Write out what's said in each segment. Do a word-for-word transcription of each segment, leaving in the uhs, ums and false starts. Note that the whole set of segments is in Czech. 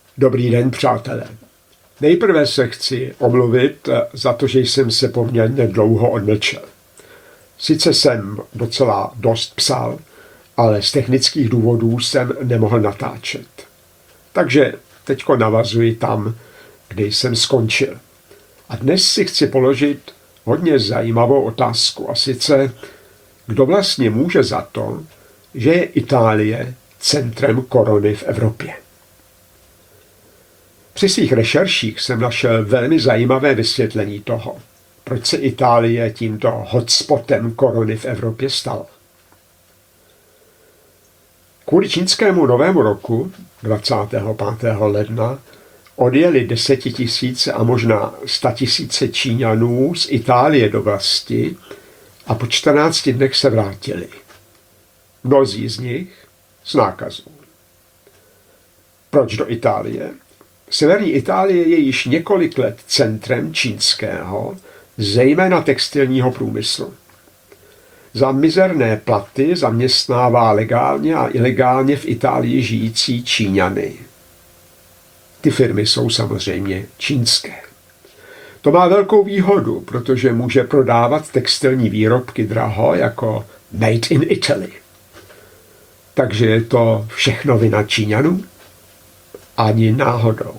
Dobrý den, přátelé. Nejprve se chci omluvit za to, že jsem se poměrně dlouho odmlčel. Sice jsem docela dost psal, ale z technických důvodů jsem nemohl natáčet. Takže teďko navazuji tam, kde jsem skončil. A dnes si chci položit hodně zajímavou otázku, a sice, kdo vlastně může za to, že je Itálie centrem korony v Evropě. Při svých rešerších jsem našel velmi zajímavé vysvětlení toho, proč se Itálie tímto hotspotem korony v Evropě stala. Kvůli čínskému novému roku dvacátého pátého ledna odjeli desetitisíce a možná statisíce Číňanů z Itálie do vlasti a po čtrnácti dnech se vrátili. Mnozí z nich s nákazou. Proč do Itálie? Severní Itálie je již několik let centrem čínského, zejména textilního průmyslu. Za mizerné platy zaměstnává legálně a ilegálně v Itálii žijící Číňany. Ty firmy jsou samozřejmě čínské. To má velkou výhodu, protože může prodávat textilní výrobky draho jako Made in Italy. Takže je to všechno vina Číňanů? Ani náhodou.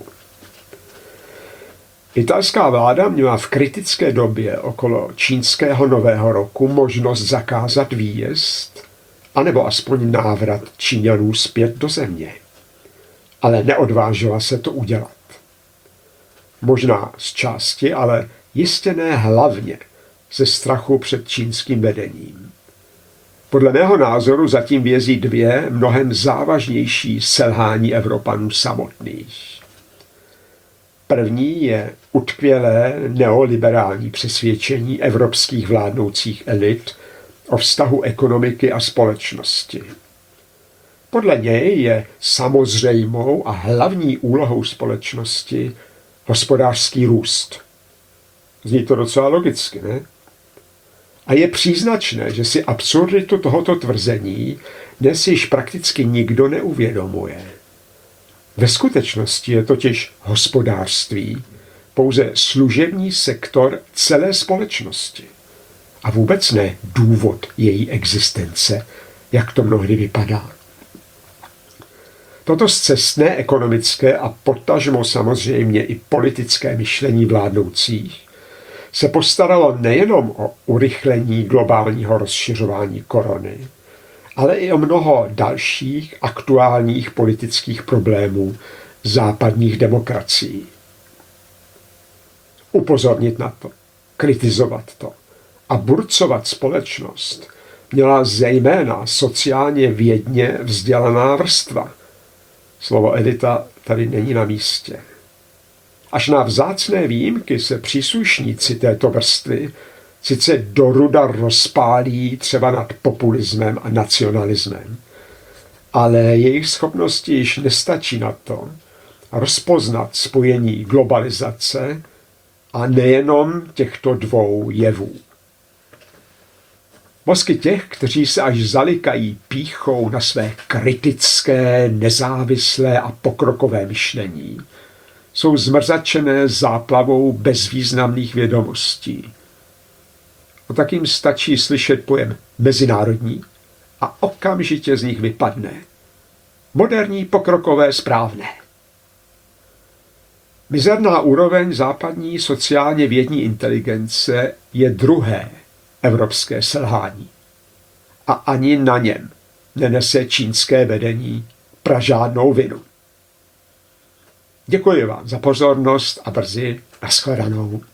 Italská vláda měla v kritické době okolo čínského nového roku možnost zakázat výjezd, anebo aspoň návrat Číňanů zpět do země. Ale neodvážila se to udělat. Možná z části, ale jistě ne hlavně ze strachu před čínským vedením. Podle mého názoru zatím vězí dvě mnohem závažnější selhání Evropanů samotných. První je utkvělé neoliberální přesvědčení evropských vládnoucích elit o vztahu ekonomiky a společnosti. Podle něj je samozřejmou a hlavní úlohou společnosti hospodářský růst. Zní to docela logicky, ne? A je příznačné, že si absurditu tohoto tvrzení dnes již prakticky nikdo neuvědomuje. Ve skutečnosti je totiž hospodářství pouze služební sektor celé společnosti a vůbec ne důvod její existence, jak to mnohdy vypadá. Toto scestné ekonomické a potažmo samozřejmě i politické myšlení vládnoucích se postaralo nejenom o urychlení globálního rozšiřování korony, ale i o mnoho dalších aktuálních politických problémů západních demokracií. Upozornit na to, kritizovat to a burcovat společnost měla zejména sociálně vědně vzdělaná vrstva. Slovo elita tady není na místě. Až na vzácné výjimky se příslušníci této vrstvy sice doruda rozpálí třeba nad populismem a nacionalismem, ale jejich schopnosti již nestačí na to rozpoznat spojení globalizace a nejenom těchto dvou jevů. Mozky těch, kteří se až zalikají pýchou na své kritické, nezávislé a pokrokové myšlení, jsou zmrzačené záplavou bezvýznamných vědomostí. A tak jim stačí slyšet pojem mezinárodní a okamžitě z nich vypadne moderní, pokrokové, správné. Mizerná úroveň západní sociálně vědní inteligence je druhé evropské selhání. A ani na něm nenese čínské vedení pražádnou vinu. Děkuji vám za pozornost a brzy nashledanou.